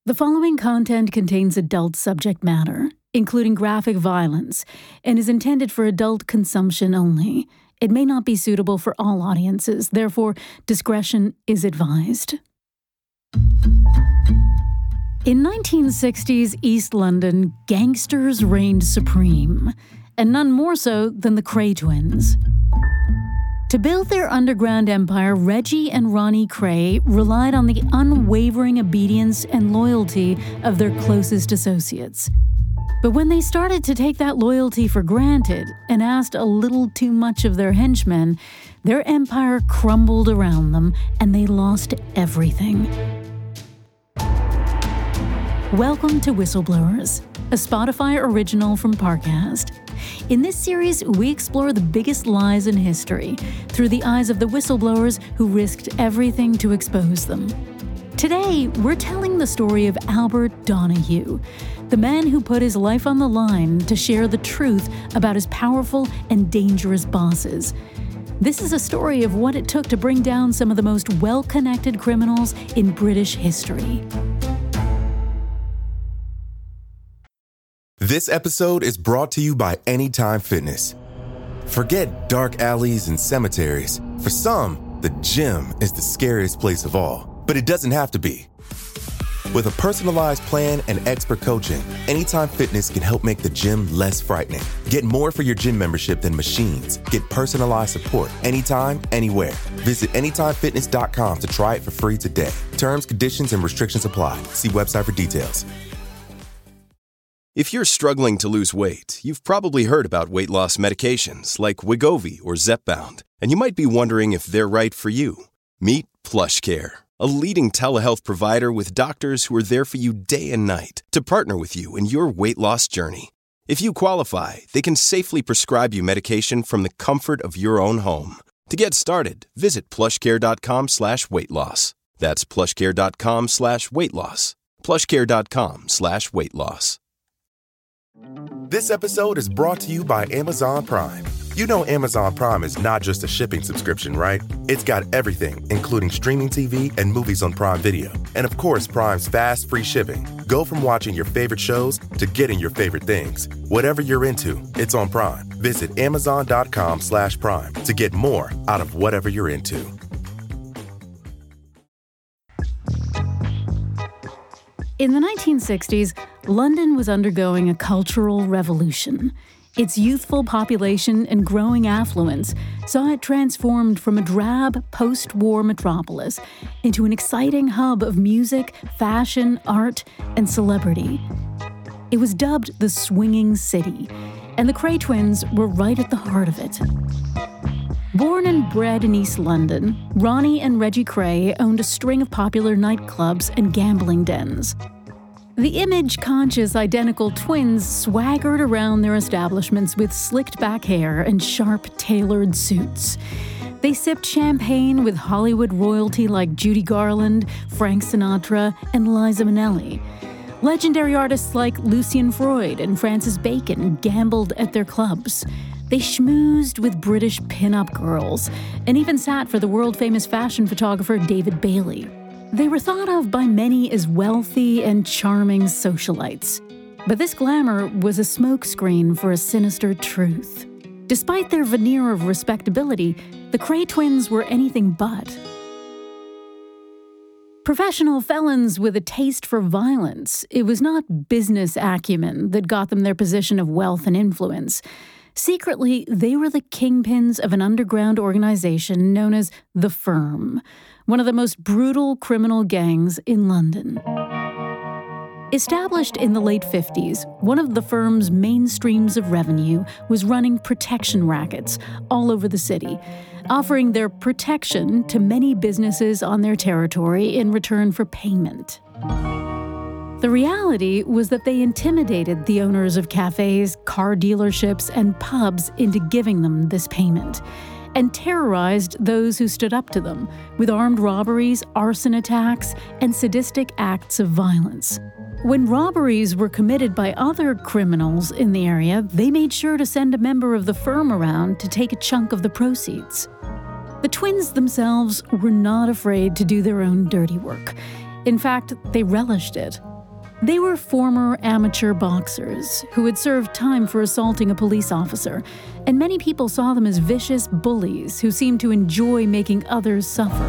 The following content contains adult subject matter, including graphic violence, and is intended for adult consumption only. It may not be suitable for all audiences, therefore, discretion is advised. In 1960s East London, gangsters reigned supreme, and none more so than the Kray twins. To build their underground empire, Reggie and Ronnie Kray relied on the unwavering obedience and loyalty of their closest associates. But when they started to take that loyalty for granted and asked a little too much of their henchmen, their empire crumbled around them and they lost everything. Welcome to Whistleblowers, a Spotify original from Parcast. In this series, we explore the biggest lies in history through the eyes of the whistleblowers who risked everything to expose them. Today, we're telling the story of Albert Donahue, the man who put his life on the line to share the truth about his powerful and dangerous bosses. This is a story of what it took to bring down some of the most well-connected criminals in British history. This episode is brought to you by Anytime Fitness. Forget dark alleys and cemeteries. For some, the gym is the scariest place of all, but it doesn't have to be. With a personalized plan and expert coaching, Anytime Fitness can help make the gym less frightening. Get more for your gym membership than machines. Get personalized support anytime, anywhere. Visit AnytimeFitness.com to try it for free today. Terms, conditions, and restrictions apply. See website for details. If you're struggling to lose weight, you've probably heard about weight loss medications like Wegovy or Zepbound, and you might be wondering if they're right for you. Meet PlushCare, a leading telehealth provider with doctors who are there for you day and night to partner with you in your weight loss journey. If you qualify, they can safely prescribe you medication from the comfort of your own home. To get started, visit plushcare.com/weightloss. That's plushcare.com/weightloss. plushcare.com/weightloss. This episode is brought to you by Amazon Prime. You know Amazon Prime is not just a shipping subscription, right? It's got everything, including streaming TV and movies on Prime Video. And of course, Prime's fast, free shipping. Go from watching your favorite shows to getting your favorite things. Whatever you're into, it's on Prime. Visit Amazon.com/Prime to get more out of whatever you're into. In the 1960s, London was undergoing a cultural revolution. Its youthful population and growing affluence saw it transformed from a drab, post-war metropolis into an exciting hub of music, fashion, art, and celebrity. It was dubbed the Swinging City, and the Kray twins were right at the heart of it. Born and bred in East London, Ronnie and Reggie Kray owned a string of popular nightclubs and gambling dens. The image-conscious identical twins swaggered around their establishments with slicked-back hair and sharp, tailored suits. They sipped champagne with Hollywood royalty like Judy Garland, Frank Sinatra, and Liza Minnelli. Legendary artists like Lucian Freud and Francis Bacon gambled at their clubs. They schmoozed with British pin-up girls and even sat for the world-famous fashion photographer David Bailey. They were thought of by many as wealthy and charming socialites. But this glamour was a smokescreen for a sinister truth. Despite their veneer of respectability, the Kray twins were anything but. Professional felons with a taste for violence, it was not business acumen that got them their position of wealth and influence. Secretly, they were the kingpins of an underground organization known as The Firm, one of the most brutal criminal gangs in London. Established in the late 50s, one of The Firm's main streams of revenue was running protection rackets all over the city, offering their protection to many businesses on their territory in return for payment. The reality was that they intimidated the owners of cafes, car dealerships, and pubs into giving them this payment, and terrorized those who stood up to them with armed robberies, arson attacks, and sadistic acts of violence. When robberies were committed by other criminals in the area, they made sure to send a member of the firm around to take a chunk of the proceeds. The twins themselves were not afraid to do their own dirty work. In fact, they relished it. They were former amateur boxers who had served time for assaulting a police officer, and many people saw them as vicious bullies who seemed to enjoy making others suffer.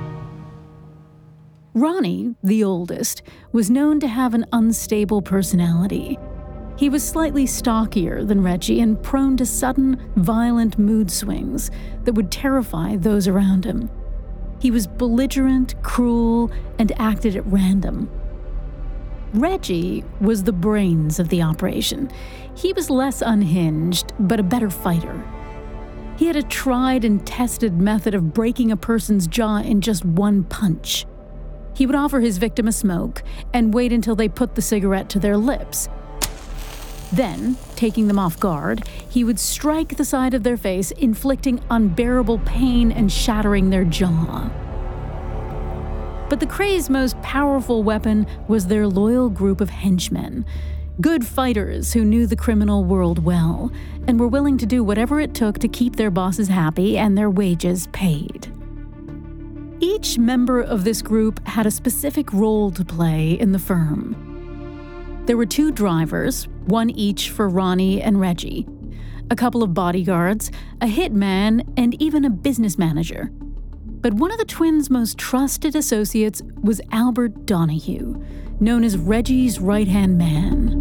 Ronnie, the oldest, was known to have an unstable personality. He was slightly stockier than Reggie and prone to sudden, violent mood swings that would terrify those around him. He was belligerent, cruel, and acted at random. Reggie was the brains of the operation. He was less unhinged, but a better fighter. He had a tried and tested method of breaking a person's jaw in just one punch. He would offer his victim a smoke and wait until they put the cigarette to their lips. Then, taking them off guard, he would strike the side of their face, inflicting unbearable pain and shattering their jaw. But the Krays' most powerful weapon was their loyal group of henchmen, good fighters who knew the criminal world well and were willing to do whatever it took to keep their bosses happy and their wages paid. Each member of this group had a specific role to play in the firm. There were 2 drivers, one each for Ronnie and Reggie, a couple of bodyguards, a hitman, and even a business manager. But one of the twins' most trusted associates was Albert Donahue, known as Reggie's right-hand man.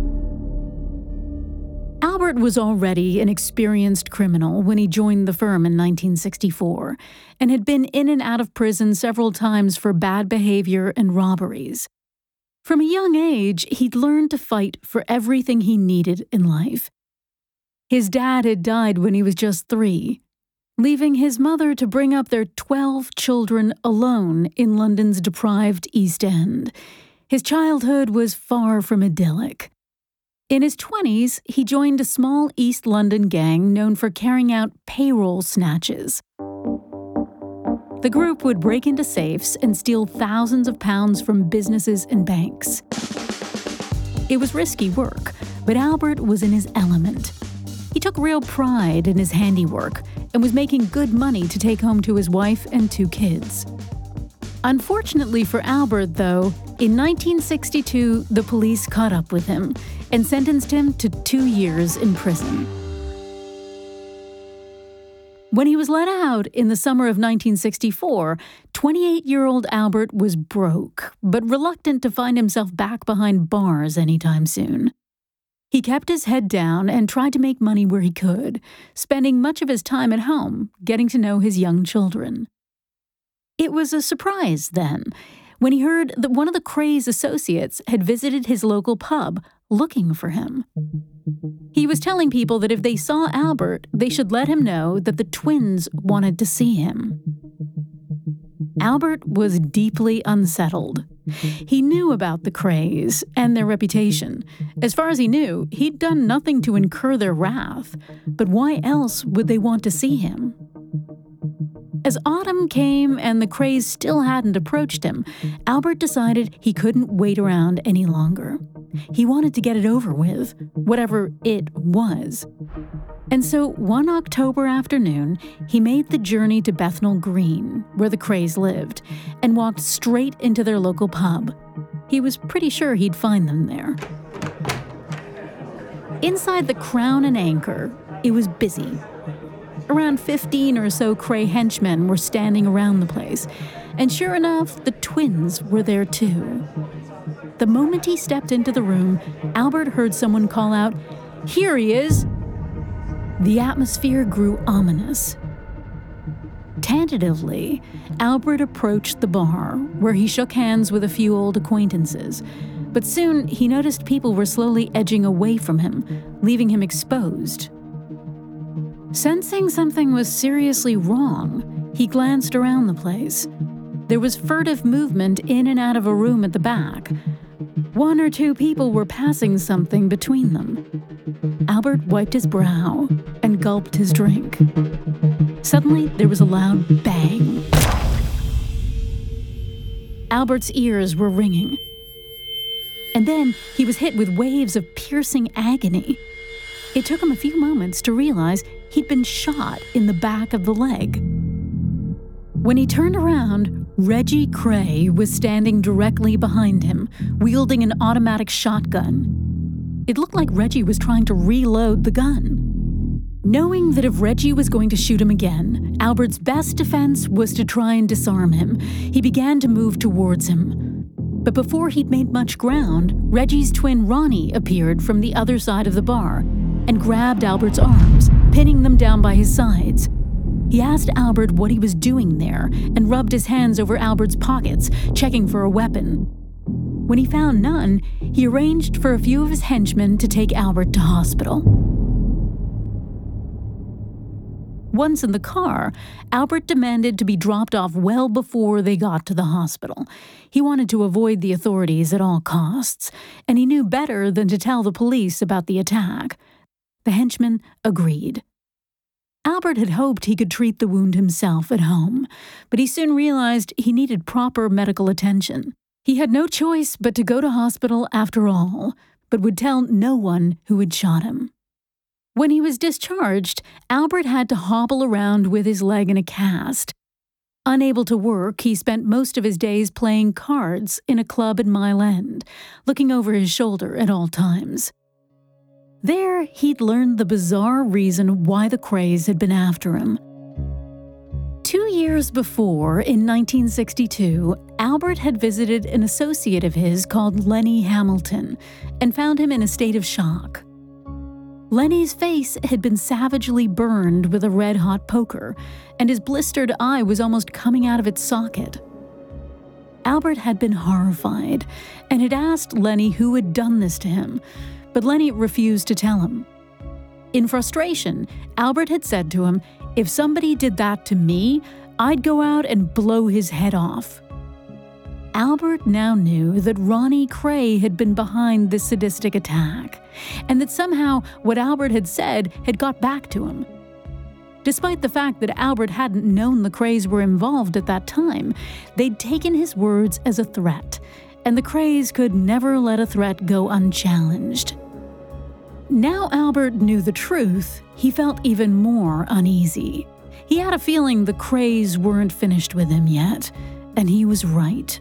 Albert was already an experienced criminal when he joined the firm in 1964 and had been in and out of prison several times for bad behavior and robberies. From a young age, he'd learned to fight for everything he needed in life. His dad had died when he was just 3, leaving his mother to bring up their 12 children alone in London's deprived East End. His childhood was far from idyllic. In his 20s, he joined a small East London gang known for carrying out payroll snatches. The group would break into safes and steal thousands of pounds from businesses and banks. It was risky work, but Albert was in his element. He took real pride in his handiwork and was making good money to take home to his wife and 2 kids. Unfortunately for Albert, though, in 1962, the police caught up with him and sentenced him to 2 years in prison. When he was let out in the summer of 1964, 28-year-old Albert was broke, but reluctant to find himself back behind bars anytime soon. He kept his head down and tried to make money where he could, spending much of his time at home getting to know his young children. It was a surprise, then, when he heard that one of the Krays' associates had visited his local pub looking for him. He was telling people that if they saw Albert, they should let him know that the twins wanted to see him. Albert was deeply unsettled. He knew about the Krays and their reputation. As far as he knew, he'd done nothing to incur their wrath. But why else would they want to see him? As autumn came and the Krays still hadn't approached him, Albert decided he couldn't wait around any longer. He wanted to get it over with, whatever it was. And so one October afternoon, he made the journey to Bethnal Green, where the Krays lived, and walked straight into their local pub. He was pretty sure he'd find them there. Inside the Crown and Anchor, it was busy. Around 15 or so Kray henchmen were standing around the place, and sure enough, the twins were there too. The moment he stepped into the room, Albert heard someone call out, "Here he is!" The atmosphere grew ominous. Tentatively, Albert approached the bar, where he shook hands with a few old acquaintances. But soon, he noticed people were slowly edging away from him, leaving him exposed. Sensing something was seriously wrong, he glanced around the place. There was furtive movement in and out of a room at the back. 1 or 2 people were passing something between them. Albert wiped his brow and gulped his drink. Suddenly, there was a loud bang. Albert's ears were ringing. And then he was hit with waves of piercing agony. It took him a few moments to realize he'd been shot in the back of the leg. When he turned around, Reggie Kray was standing directly behind him, wielding an automatic shotgun. It looked like Reggie was trying to reload the gun. Knowing that if Reggie was going to shoot him again, Albert's best defense was to try and disarm him. He began to move towards him. But before he'd made much ground, Reggie's twin Ronnie appeared from the other side of the bar and grabbed Albert's arms, pinning them down by his sides. He asked Albert what he was doing there and rubbed his hands over Albert's pockets, checking for a weapon. When he found none, he arranged for a few of his henchmen to take Albert to hospital. Once in the car, Albert demanded to be dropped off well before they got to the hospital. He wanted to avoid the authorities at all costs, and he knew better than to tell the police about the attack. The henchman agreed. Albert had hoped he could treat the wound himself at home, but he soon realized he needed proper medical attention. He had no choice but to go to hospital after all, but would tell no one who had shot him. When he was discharged, Albert had to hobble around with his leg in a cast. Unable to work, he spent most of his days playing cards in a club in Mile End, looking over his shoulder at all times. There, he'd learned the bizarre reason why the Krays had been after him. 2 years before, in 1962, Albert had visited an associate of his called Lenny Hamilton and found him in a state of shock. Lenny's face had been savagely burned with a red-hot poker, and his blistered eye was almost coming out of its socket. Albert had been horrified and had asked Lenny who had done this to him, but Lenny refused to tell him. In frustration, Albert had said to him, "If somebody did that to me, I'd go out and blow his head off." Albert now knew that Ronnie Kray had been behind this sadistic attack, and that somehow what Albert had said had got back to him. Despite the fact that Albert hadn't known the Krays were involved at that time, they'd taken his words as a threat, and the Krays could never let a threat go unchallenged. Now Albert knew the truth, he felt even more uneasy. He had a feeling the Krays weren't finished with him yet, and he was right.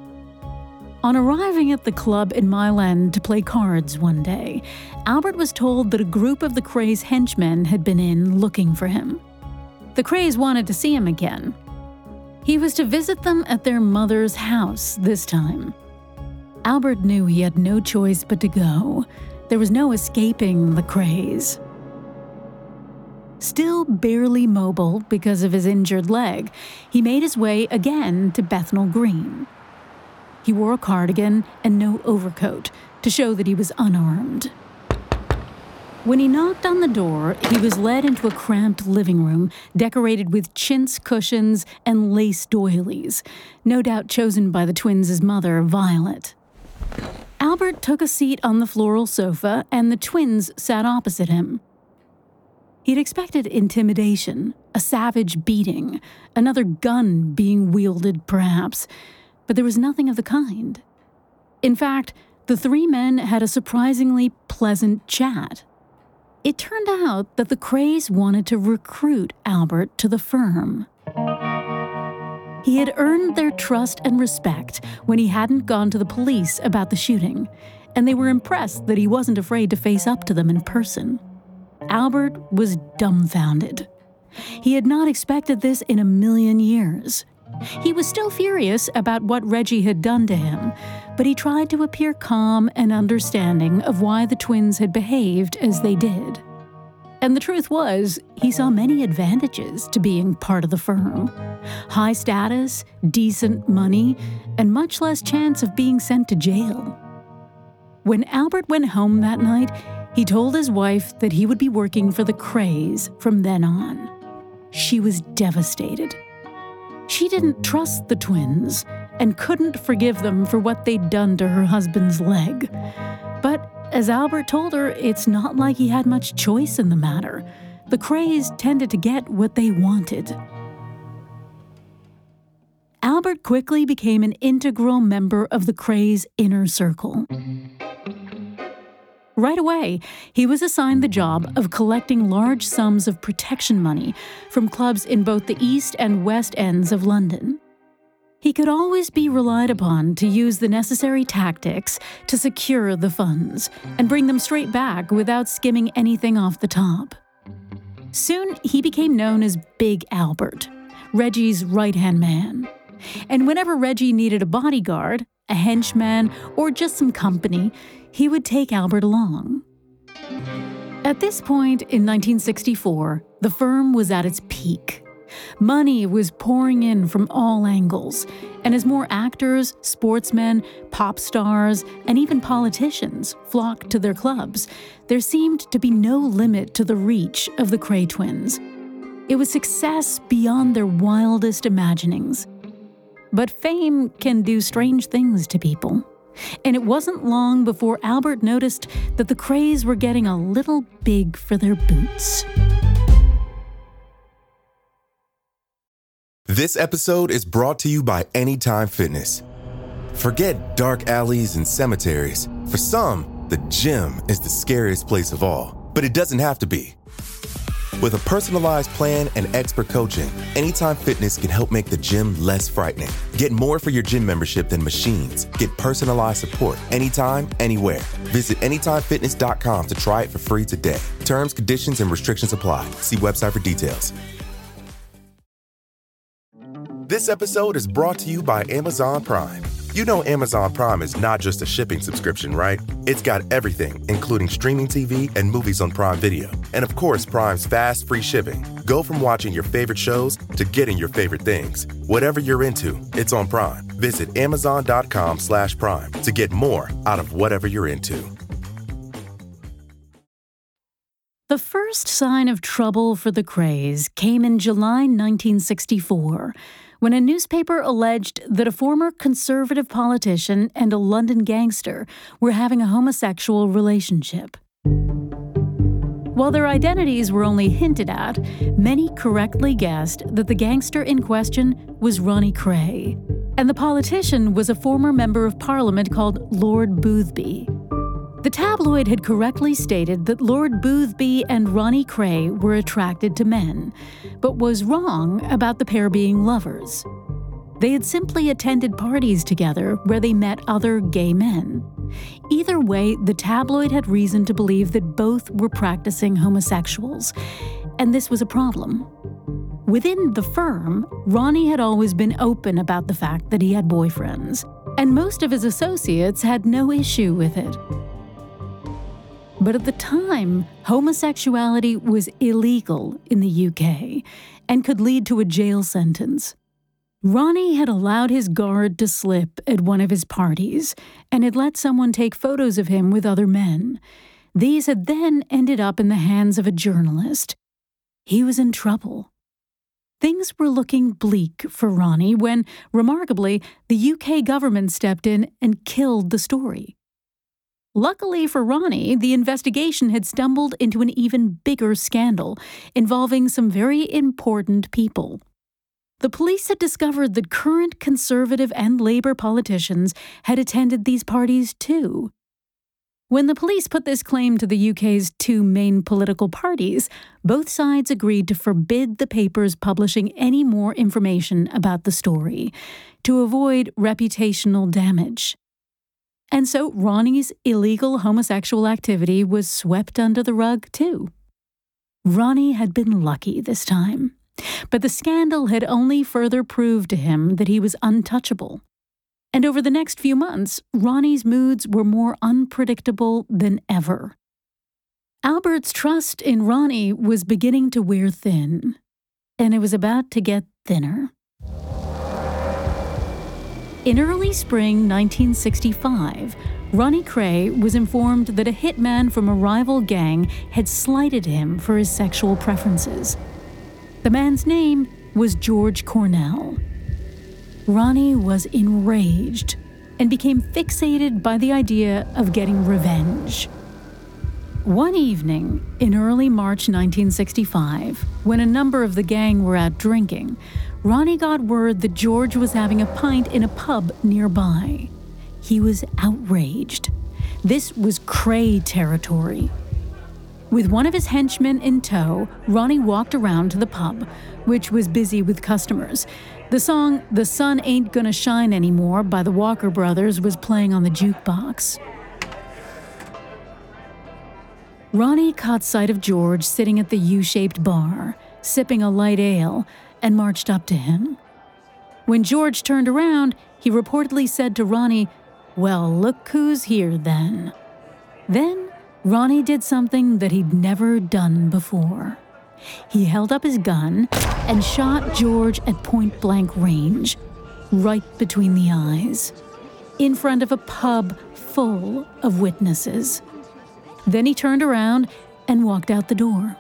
On arriving at the club in Mile End to play cards one day, Albert was told that a group of the Krays' henchmen had been in looking for him. The Krays wanted to see him again. He was to visit them at their mother's house this time. Albert knew he had no choice but to go. There was no escaping the Krays. Still barely mobile because of his injured leg, he made his way again to Bethnal Green. He wore a cardigan and no overcoat to show that he was unarmed. When he knocked on the door, he was led into a cramped living room decorated with chintz cushions and lace doilies, no doubt chosen by the twins' mother, Violet. Albert took a seat on the floral sofa, and the twins sat opposite him. He'd expected intimidation, a savage beating, another gun being wielded, perhaps, but there was nothing of the kind. In fact, the three men had a surprisingly pleasant chat. It turned out that the Krays wanted to recruit Albert to the firm. He had earned their trust and respect when he hadn't gone to the police about the shooting, and they were impressed that he wasn't afraid to face up to them in person. Albert was dumbfounded. He had not expected this in a million years. He was still furious about what Reggie had done to him, but he tried to appear calm and understanding of why the twins had behaved as they did. And the truth was, he saw many advantages to being part of the firm. High status, decent money, and much less chance of being sent to jail. When Albert went home that night, he told his wife that he would be working for the Krays from then on. She was devastated. She didn't trust the twins and couldn't forgive them for what they'd done to her husband's leg. But as Albert told her, it's not like he had much choice in the matter. The Krays tended to get what they wanted. Albert quickly became an integral member of the Krays' inner circle. Right away, he was assigned the job of collecting large sums of protection money from clubs in both the East and West ends of London. He could always be relied upon to use the necessary tactics to secure the funds and bring them straight back without skimming anything off the top. Soon, he became known as Big Albert, Reggie's right-hand man. And whenever Reggie needed a bodyguard, a henchman, or just some company, he would take Albert along. At this point in 1964, the firm was at its peak. Money was pouring in from all angles, and as more actors, sportsmen, pop stars, and even politicians flocked to their clubs, there seemed to be no limit to the reach of the Kray twins. It was success beyond their wildest imaginings. But fame can do strange things to people. And it wasn't long before Albert noticed that the Krays were getting a little big for their boots. This episode is brought to you by Anytime Fitness. Forget dark alleys and cemeteries. For some, the gym is the scariest place of all, but it doesn't have to be. With a personalized plan and expert coaching, Anytime Fitness can help make the gym less frightening. Get more for your gym membership than machines. Get personalized support anytime, anywhere. Visit AnytimeFitness.com to try it for free today. Terms, conditions, and restrictions apply. See website for details. This episode is brought to you by Amazon Prime. You know Amazon Prime is not just a shipping subscription, right? It's got everything, including streaming TV and movies on Prime Video. And of course, Prime's fast, free shipping. Go from watching your favorite shows to getting your favorite things. Whatever you're into, it's on Prime. Visit Amazon.com/Prime to get more out of whatever you're into. The first sign of trouble for the Krays came in July 1964, when a newspaper alleged that a former conservative politician and a London gangster were having a homosexual relationship. While their identities were only hinted at, many correctly guessed that the gangster in question was Ronnie Kray, and the politician was a former member of Parliament called Lord Boothby. The tabloid had correctly stated that Lord Boothby and Ronnie Kray were attracted to men, but was wrong about the pair being lovers. They had simply attended parties together where they met other gay men. Either way, the tabloid had reason to believe that both were practicing homosexuals, and this was a problem. Within the firm, Ronnie had always been open about the fact that he had boyfriends, and most of his associates had no issue with it. But at the time, homosexuality was illegal in the UK and could lead to a jail sentence. Ronnie had allowed his guard to slip at one of his parties and had let someone take photos of him with other men. These had then ended up in the hands of a journalist. He was in trouble. Things were looking bleak for Ronnie when, remarkably, the UK government stepped in and killed the story. Luckily for Ronnie, the investigation had stumbled into an even bigger scandal involving some very important people. The police had discovered that current Conservative and Labour politicians had attended these parties too. When the police put this claim to the UK's two main political parties, both sides agreed to forbid the papers publishing any more information about the story, to avoid reputational damage. And so Ronnie's illegal homosexual activity was swept under the rug, too. Ronnie had been lucky this time, but the scandal had only further proved to him that he was untouchable. And over the next few months, Ronnie's moods were more unpredictable than ever. Albert's trust in Ronnie was beginning to wear thin, and it was about to get thinner. In early spring 1965, Ronnie Kray was informed that a hitman from a rival gang had slighted him for his sexual preferences. The man's name was George Cornell. Ronnie was enraged and became fixated by the idea of getting revenge. One evening in early March 1965, when a number of the gang were out drinking, Ronnie got word that George was having a pint in a pub nearby. He was outraged. This was Kray territory. With one of his henchmen in tow, Ronnie walked around to the pub, which was busy with customers. The song "The Sun Ain't Gonna Shine Anymore" by the Walker Brothers was playing on the jukebox. Ronnie caught sight of George sitting at the U-shaped bar, sipping a light ale, and marched up to him. When George turned around, he reportedly said to Ronnie, "Well, look who's here then." Then, Ronnie did something that he'd never done before. He held up his gun and shot George at point-blank range, right between the eyes, in front of a pub full of witnesses. Then he turned around and walked out the door.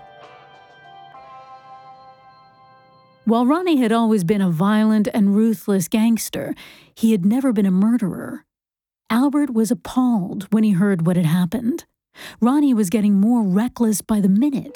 While Ronnie had always been a violent and ruthless gangster, he had never been a murderer. Albert was appalled when he heard what had happened. Ronnie was getting more reckless by the minute.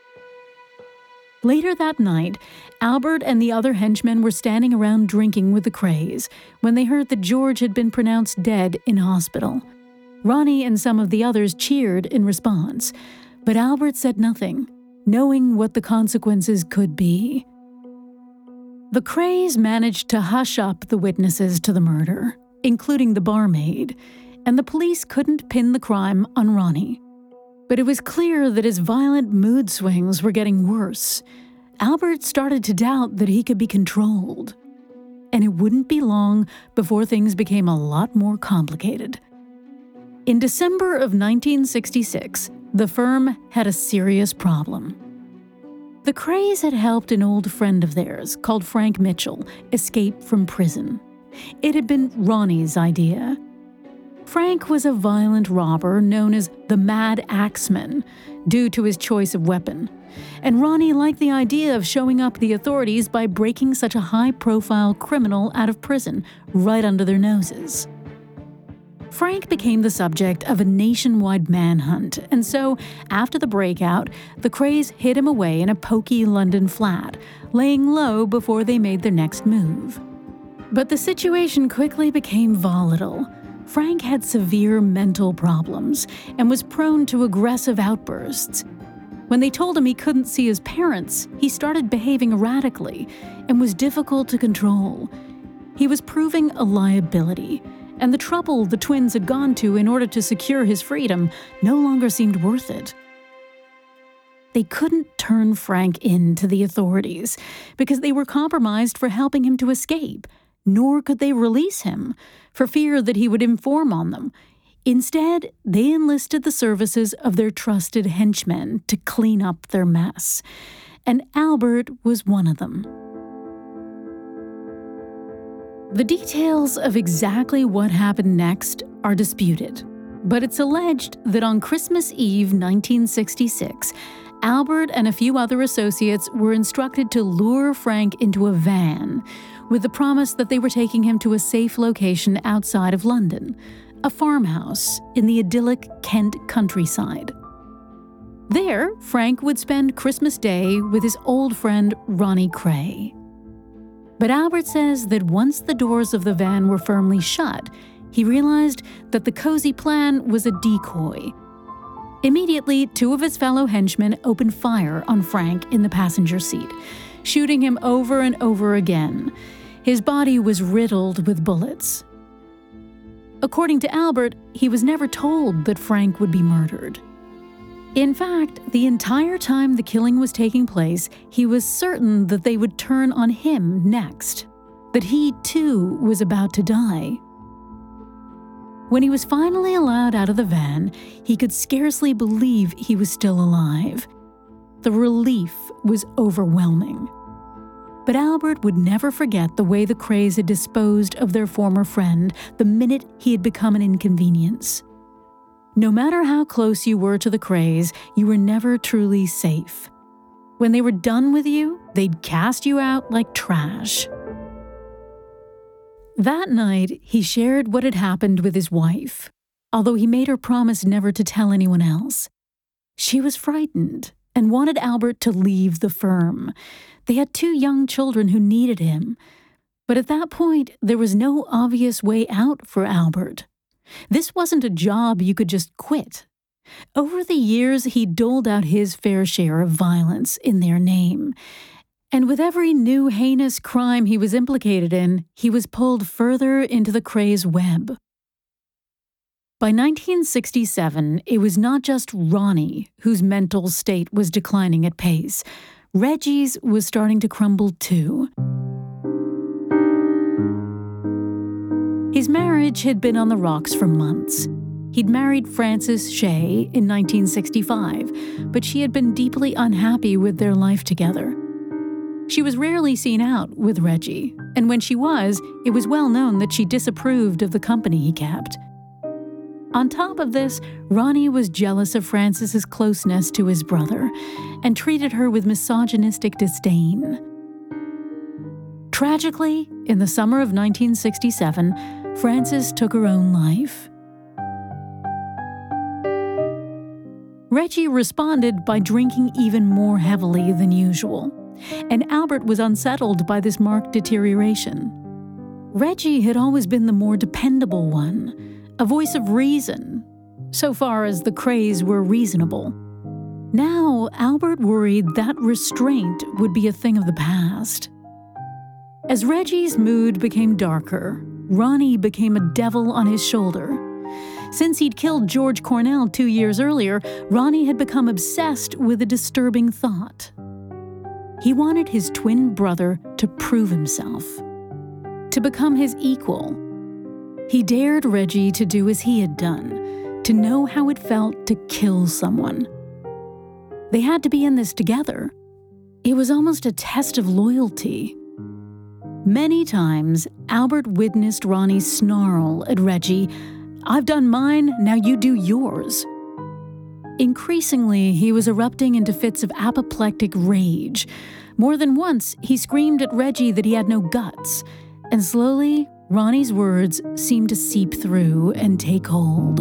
Later that night, Albert and the other henchmen were standing around drinking with the Krays when they heard that George had been pronounced dead in hospital. Ronnie and some of the others cheered in response, but Albert said nothing, knowing what the consequences could be. The Krays managed to hush up the witnesses to the murder, including the barmaid, and the police couldn't pin the crime on Ronnie. But it was clear that his violent mood swings were getting worse. Albert started to doubt that he could be controlled. And it wouldn't be long before things became a lot more complicated. In December of 1966, the firm had a serious problem. The Krays had helped an old friend of theirs, called Frank Mitchell, escape from prison. It had been Ronnie's idea. Frank was a violent robber known as the Mad Axeman, due to his choice of weapon. And Ronnie liked the idea of showing up the authorities by breaking such a high-profile criminal out of prison right under their noses. Frank became the subject of a nationwide manhunt, and so, after the breakout, the Krays hid him away in a poky London flat, laying low before they made their next move. But the situation quickly became volatile. Frank had severe mental problems and was prone to aggressive outbursts. When they told him he couldn't see his parents, he started behaving erratically and was difficult to control. He was proving a liability, and the trouble the twins had gone to in order to secure his freedom no longer seemed worth it. They couldn't turn Frank in to the authorities because they were compromised for helping him to escape, nor could they release him for fear that he would inform on them. Instead, they enlisted the services of their trusted henchmen to clean up their mess, and Albert was one of them. The details of exactly what happened next are disputed, but it's alleged that on Christmas Eve 1966, Albert and a few other associates were instructed to lure Frank into a van with the promise that they were taking him to a safe location outside of London, a farmhouse in the idyllic Kent countryside. There, Frank would spend Christmas Day with his old friend Ronnie Kray. But Albert says that once the doors of the van were firmly shut, he realized that the cozy plan was a decoy. Immediately, two of his fellow henchmen opened fire on Frank in the passenger seat, shooting him over and over again. His body was riddled with bullets. According to Albert, he was never told that Frank would be murdered. In fact, the entire time the killing was taking place, he was certain that they would turn on him next, that he too was about to die. When he was finally allowed out of the van, he could scarcely believe he was still alive. The relief was overwhelming. But Albert would never forget the way the Krays had disposed of their former friend the minute he had become an inconvenience. No matter how close you were to the Krays, you were never truly safe. When they were done with you, they'd cast you out like trash. That night, he shared what had happened with his wife, although he made her promise never to tell anyone else. She was frightened and wanted Albert to leave the firm. They had 2 young children who needed him. But at that point, there was no obvious way out for Albert. This wasn't a job you could just quit. Over the years, he doled out his fair share of violence in their name. And with every new heinous crime he was implicated in, he was pulled further into the Krays' web. By 1967, it was not just Ronnie whose mental state was declining at pace. Reggie's was starting to crumble too. His marriage had been on the rocks for months. He'd married Frances Shea in 1965, but she had been deeply unhappy with their life together. She was rarely seen out with Reggie, and when she was, it was well known that she disapproved of the company he kept. On top of this, Ronnie was jealous of Frances's closeness to his brother and treated her with misogynistic disdain. Tragically, in the summer of 1967, Frances took her own life. Reggie responded by drinking even more heavily than usual, and Albert was unsettled by this marked deterioration. Reggie had always been the more dependable one, a voice of reason, so far as the Krays were reasonable. Now, Albert worried that restraint would be a thing of the past. As Reggie's mood became darker, Ronnie became a devil on his shoulder. Since he'd killed George Cornell 2 years earlier, Ronnie had become obsessed with a disturbing thought. He wanted his twin brother to prove himself, to become his equal. He dared Reggie to do as he had done, to know how it felt to kill someone. They had to be in this together. It was almost a test of loyalty. Many times, Albert witnessed Ronnie snarl at Reggie, "I've done mine, now you do yours." Increasingly, he was erupting into fits of apoplectic rage. More than once, he screamed at Reggie that he had no guts, and slowly, Ronnie's words seemed to seep through and take hold.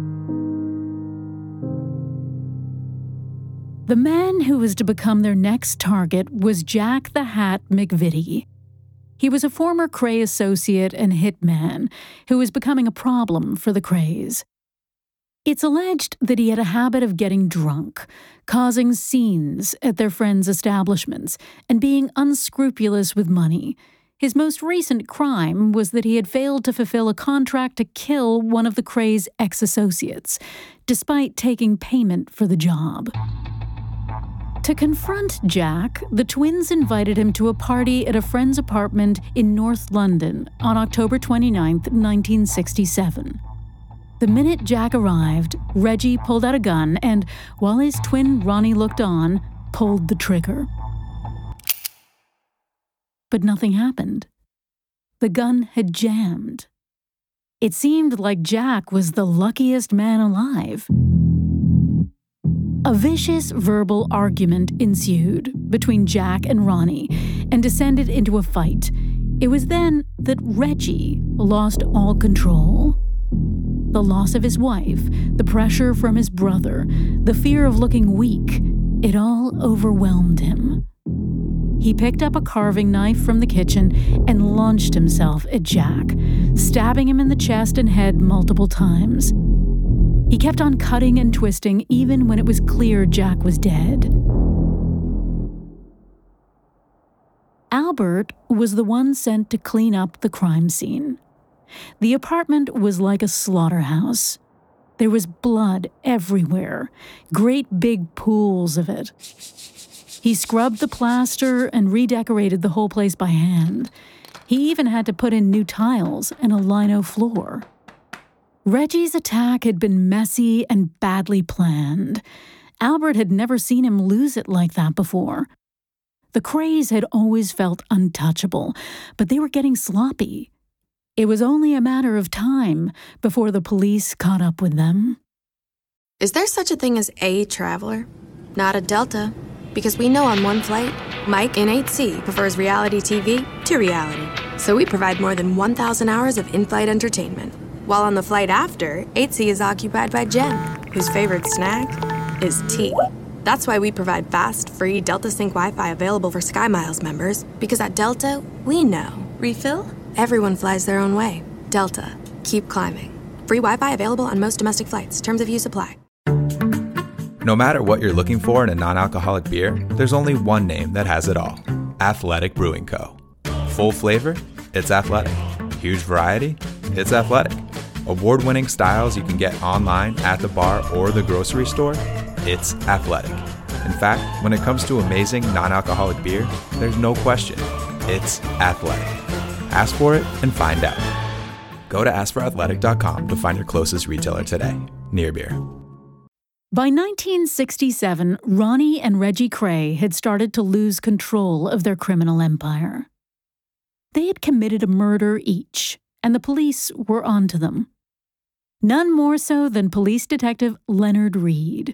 The man who was to become their next target was Jack the Hat McVitie. He was a former Kray associate and hitman who was becoming a problem for the Krays. It's alleged that he had a habit of getting drunk, causing scenes at their friends' establishments, and being unscrupulous with money. His most recent crime was that he had failed to fulfill a contract to kill one of the Krays' ex-associates, despite taking payment for the job. To confront Jack, the twins invited him to a party at a friend's apartment in North London on October 29, 1967. The minute Jack arrived, Reggie pulled out a gun and, while his twin Ronnie looked on, pulled the trigger. But nothing happened. The gun had jammed. It seemed like Jack was the luckiest man alive. A vicious verbal argument ensued between Jack and Ronnie and descended into a fight. It was then that Reggie lost all control. The loss of his wife, the pressure from his brother, the fear of looking weak, it all overwhelmed him. He picked up a carving knife from the kitchen and launched himself at Jack, stabbing him in the chest and head multiple times. He kept on cutting and twisting even when it was clear Jack was dead. Albert was the one sent to clean up the crime scene. The apartment was like a slaughterhouse. There was blood everywhere, great big pools of it. He scrubbed the plaster and redecorated the whole place by hand. He even had to put in new tiles and a lino floor. Reggie's attack had been messy and badly planned. Albert had never seen him lose it like that before. The Krays had always felt untouchable, but they were getting sloppy. It was only a matter of time before the police caught up with them. Is there such a thing as a traveler? Not a Delta. Because we know on one flight, Mike in 8C prefers reality TV to reality. So we provide more than 1,000 hours of in-flight entertainment. While on the flight after, 8C is occupied by Jen, whose favorite snack is tea. That's why we provide fast, free Delta Sync Wi-Fi available for SkyMiles members. Because at Delta, we know. Refill? Everyone flies their own way. Delta. Keep climbing. Free Wi-Fi available on most domestic flights. Terms of use apply. No matter what you're looking for in a non-alcoholic beer, there's only one name that has it all. Athletic Brewing Co. Full flavor? It's athletic. Huge variety? It's athletic. Award-winning styles you can get online, at the bar, or the grocery store? It's athletic. In fact, when it comes to amazing non-alcoholic beer, there's no question. It's athletic. Ask for it and find out. Go to askforathletic.com to find your closest retailer today. Near Beer. By 1967, Ronnie and Reggie Kray had started to lose control of their criminal empire. They had committed a murder each, and the police were onto them. None more so than police detective Leonard Reed.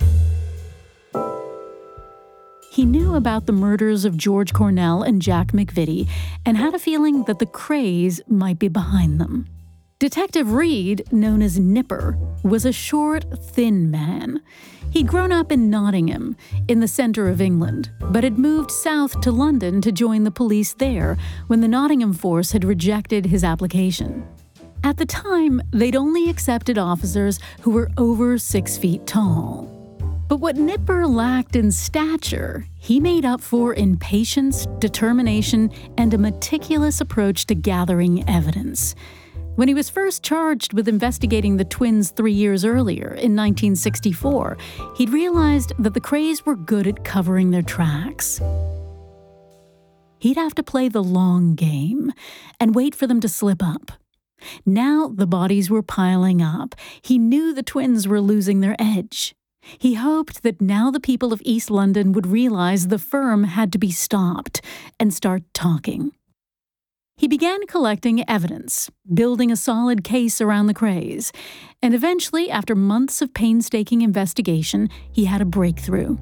He knew about the murders of George Cornell and Jack McVitie and had a feeling that the Krays might be behind them. Detective Reed, known as Nipper, was a short, thin man. He'd grown up in Nottingham, in the centre of England, but had moved south to London to join the police there when the Nottingham force had rejected his application. At the time, they'd only accepted officers who were over 6 feet tall. But what Nipper lacked in stature, he made up for in patience, determination, and a meticulous approach to gathering evidence. When he was first charged with investigating the twins 3 years earlier, in 1964, he'd realized that the Krays were good at covering their tracks. He'd have to play the long game and wait for them to slip up. Now the bodies were piling up. He knew the twins were losing their edge. He hoped that now the people of East London would realize the firm had to be stopped and start talking. He began collecting evidence, building a solid case around the Krays, and eventually, after months of painstaking investigation, he had a breakthrough.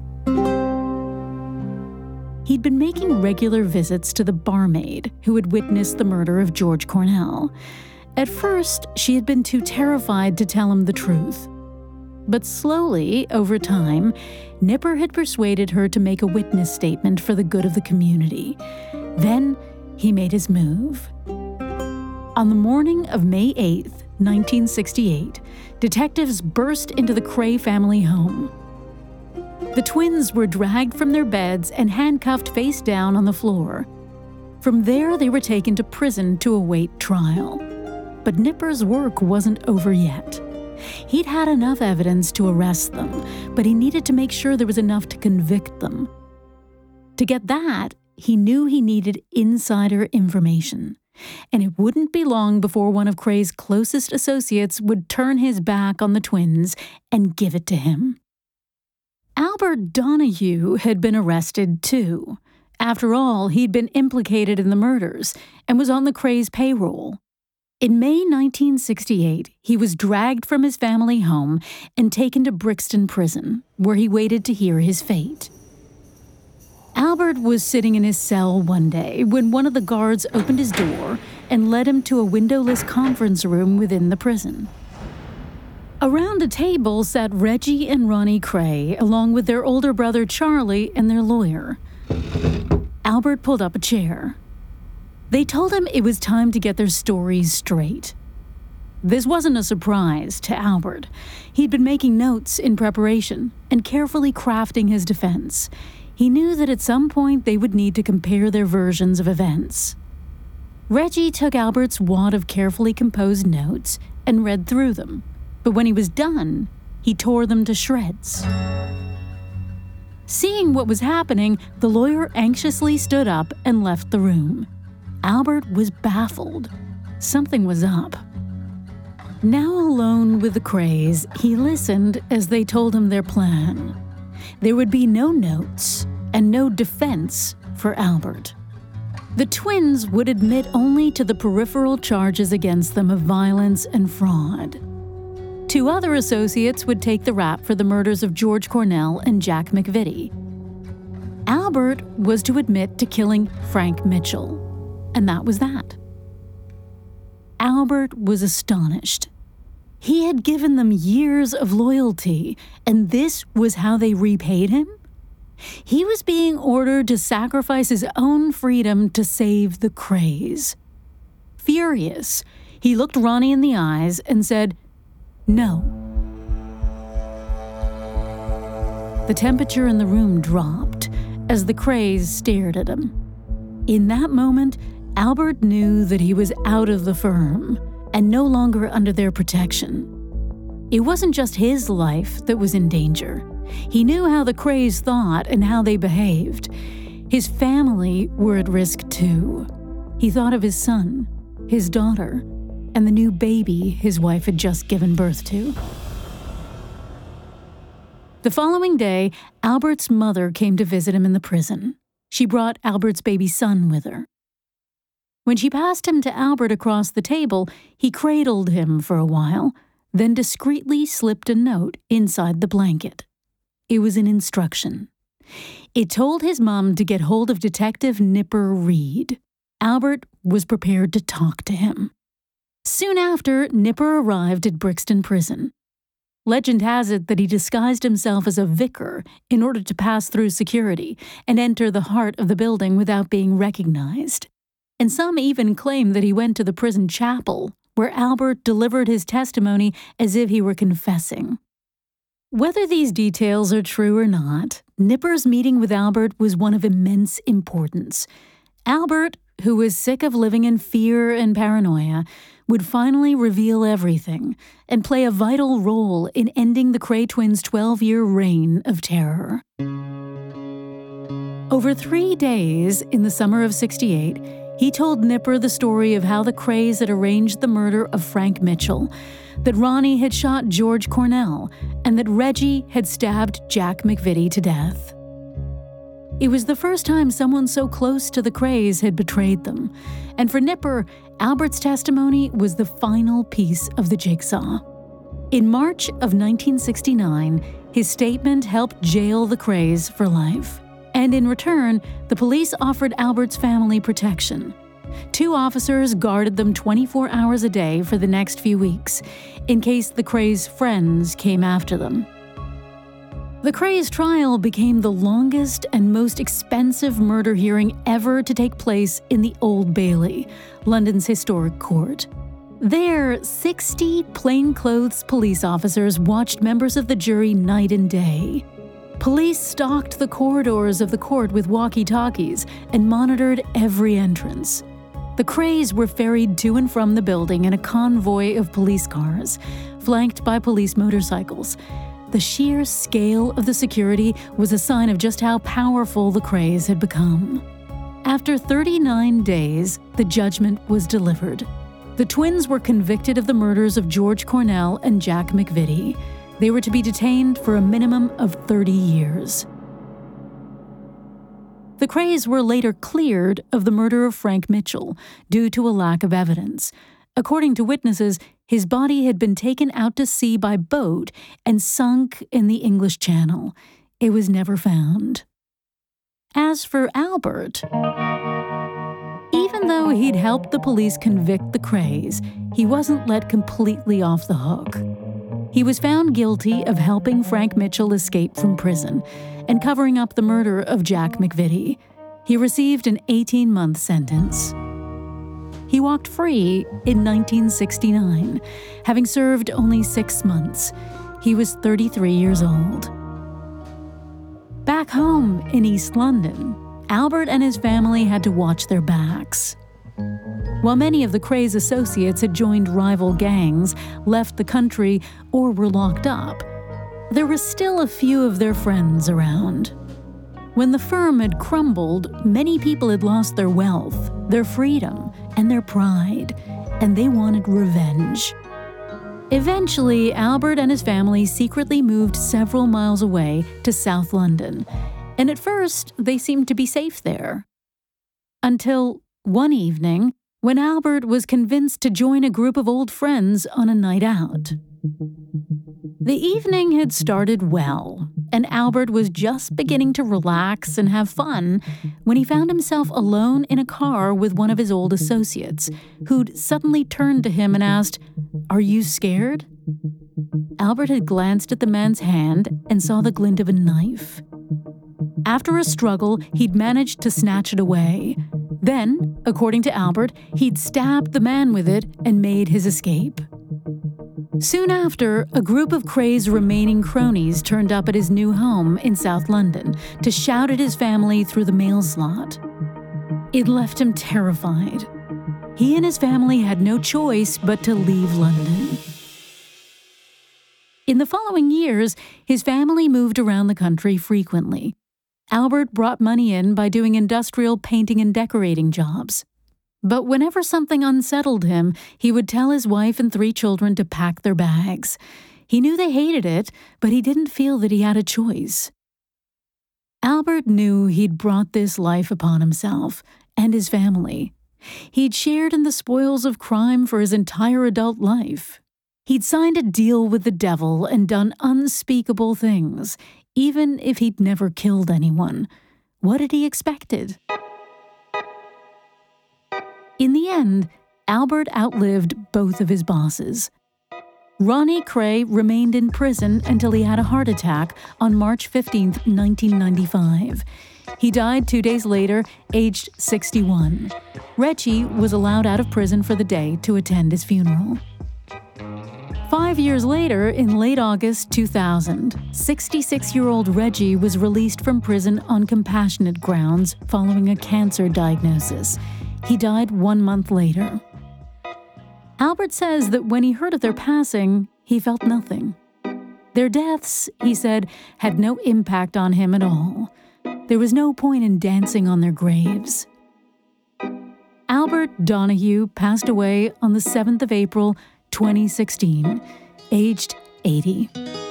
He'd been making regular visits to the barmaid who had witnessed the murder of George Cornell. At first, she had been too terrified to tell him the truth. But slowly, over time, Nipper had persuaded her to make a witness statement for the good of the community. Then, he made his move. On the morning of May 8th, 1968, detectives burst into the Kray family home. The twins were dragged from their beds and handcuffed face down on the floor. From there, they were taken to prison to await trial. But Nipper's work wasn't over yet. He'd had enough evidence to arrest them, but he needed to make sure there was enough to convict them. To get that, he knew he needed insider information, and it wouldn't be long before one of Kray's closest associates would turn his back on the twins and give it to him. Albert Donahue had been arrested too. After all, he'd been implicated in the murders and was on the Kray's payroll. In May 1968, he was dragged from his family home and taken to Brixton Prison, where he waited to hear his fate. Albert was sitting in his cell one day when one of the guards opened his door and led him to a windowless conference room within the prison. Around a table sat Reggie and Ronnie Kray, along with their older brother Charlie and their lawyer. Albert pulled up a chair. They told him it was time to get their stories straight. This wasn't a surprise to Albert. He'd been making notes in preparation and carefully crafting his defense. He knew that at some point they would need to compare their versions of events. Reggie took Albert's wad of carefully composed notes and read through them, but when he was done, he tore them to shreds. Seeing what was happening, the lawyer anxiously stood up and left the room. Albert was baffled. Something was up. Now alone with the Krays, he listened as they told him their plan. There would be no notes and no defense for Albert. The twins would admit only to the peripheral charges against them of violence and fraud. 2 other associates would take the rap for the murders of George Cornell and Jack McVitie. Albert was to admit to killing Frank Mitchell, and that was that. Albert was astonished. He had given them years of loyalty, and this was how they repaid him? He was being ordered to sacrifice his own freedom to save the Krays. Furious, he looked Ronnie in the eyes and said, "No." The temperature in the room dropped as the Krays stared at him. In that moment, Albert knew that he was out of the firm and no longer under their protection. It wasn't just his life that was in danger. He knew how the Krays thought and how they behaved. His family were at risk too. He thought of his son, his daughter, and the new baby his wife had just given birth to. The following day, Albert's mother came to visit him in the prison. She brought Albert's baby son with her. When she passed him to Albert across the table, he cradled him for a while, then discreetly slipped a note inside the blanket. It was an instruction. It told his mom to get hold of Detective Nipper Reed. Albert was prepared to talk to him. Soon after, Nipper arrived at Brixton Prison. Legend has it that he disguised himself as a vicar in order to pass through security and enter the heart of the building without being recognized. And some even claim that he went to the prison chapel, where Albert delivered his testimony as if he were confessing. Whether these details are true or not, Nipper's meeting with Albert was one of immense importance. Albert, who was sick of living in fear and paranoia, would finally reveal everything and play a vital role in ending the Kray twins' 12-year reign of terror. Over 3 days in the summer of '68, he told Nipper the story of how the Krays had arranged the murder of Frank Mitchell, that Ronnie had shot George Cornell, and that Reggie had stabbed Jack McVitie to death. It was the first time someone so close to the Krays had betrayed them, and for Nipper, Albert's testimony was the final piece of the jigsaw. In March of 1969, his statement helped jail the Krays for life, and in return, the police offered Albert's family protection. 2 officers guarded them 24 hours a day for the next few weeks, in case the Krays' friends came after them. The Krays' trial became the longest and most expensive murder hearing ever to take place in the Old Bailey, London's historic court. There, 60 plainclothes police officers watched members of the jury night and day. Police stalked the corridors of the court with walkie-talkies and monitored every entrance. The Krays were ferried to and from the building in a convoy of police cars, flanked by police motorcycles. The sheer scale of the security was a sign of just how powerful the Krays had become. After 39 days, the judgment was delivered. The twins were convicted of the murders of George Cornell and Jack McVitie. They were to be detained for a minimum of 30 years. The Krays were later cleared of the murder of Frank Mitchell due to a lack of evidence. According to witnesses, his body had been taken out to sea by boat and sunk in the English Channel. It was never found. As for Albert, even though he'd helped the police convict the Krays, he wasn't let completely off the hook. He was found guilty of helping Frank Mitchell escape from prison and covering up the murder of Jack McVitie. He received an 18-month sentence. He walked free in 1969, having served only 6 months. He was 33 years old. Back home in East London, Albert and his family had to watch their backs. While many of the Krays' associates had joined rival gangs, left the country, or were locked up, there were still a few of their friends around. When the firm had crumbled, many people had lost their wealth, their freedom, and their pride, and they wanted revenge. Eventually, Albert and his family secretly moved several miles away to South London, and at first they seemed to be safe there. Until one evening, when Albert was convinced to join a group of old friends on a night out. The evening had started well, and Albert was just beginning to relax and have fun when he found himself alone in a car with one of his old associates, who'd suddenly turned to him and asked, "Are you scared?" Albert had glanced at the man's hand and saw the glint of a knife. After a struggle, he'd managed to snatch it away. Then, according to Albert, he'd stabbed the man with it and made his escape. Soon after, a group of Cray's remaining cronies turned up at his new home in South London to shout at his family through the mail slot. It left him terrified. He and his family had no choice but to leave London. In the following years, his family moved around the country frequently. Albert brought money in by doing industrial painting and decorating jobs. But whenever something unsettled him, he would tell his wife and 3 children to pack their bags. He knew they hated it, but he didn't feel that he had a choice. Albert knew he'd brought this life upon himself and his family. He'd shared in the spoils of crime for his entire adult life. He'd signed a deal with the devil and done unspeakable things, even if he'd never killed anyone. What had he expected? In the end, Albert outlived both of his bosses. Ronnie Cray remained in prison until he had a heart attack on March 15, 1995. He died 2 days later, aged 61. Reggie was allowed out of prison for the day to attend his funeral. 5 years later, in late August 2000, 66-year-old Reggie was released from prison on compassionate grounds following a cancer diagnosis. He died 1 month later. Albert says that when he heard of their passing, he felt nothing. Their deaths, he said, had no impact on him at all. There was no point in dancing on their graves. Albert Donahue passed away on the 7th of April, 2016, aged 80.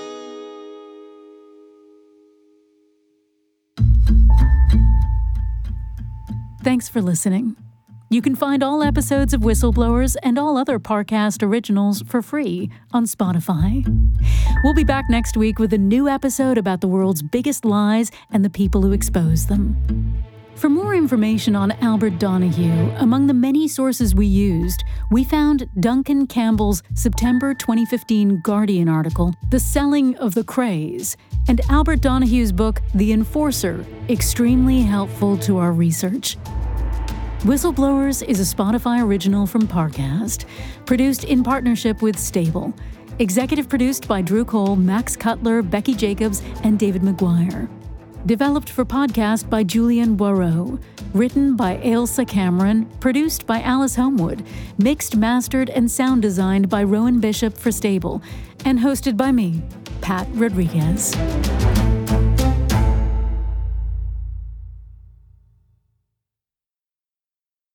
Thanks for listening. You can find all episodes of Whistleblowers and all other Parcast originals for free on Spotify. We'll be back next week with a new episode about the world's biggest lies and the people who expose them. For more information on Albert Donahue, among the many sources we used, we found Duncan Campbell's September 2015 Guardian article, The Selling of the Crays, and Albert Donahue's book, The Enforcer, extremely helpful to our research. Whistleblowers is a Spotify original from Parcast, produced in partnership with Stable. Executive produced by Drew Cole, Max Cutler, Becky Jacobs, and David McGuire. Developed for podcast by Julian Boireau. Written by Ailsa Cameron. Produced by Alice Homewood. Mixed, mastered, and sound designed by Rowan Bishop for Stable. And hosted by me, Pat Rodriguez.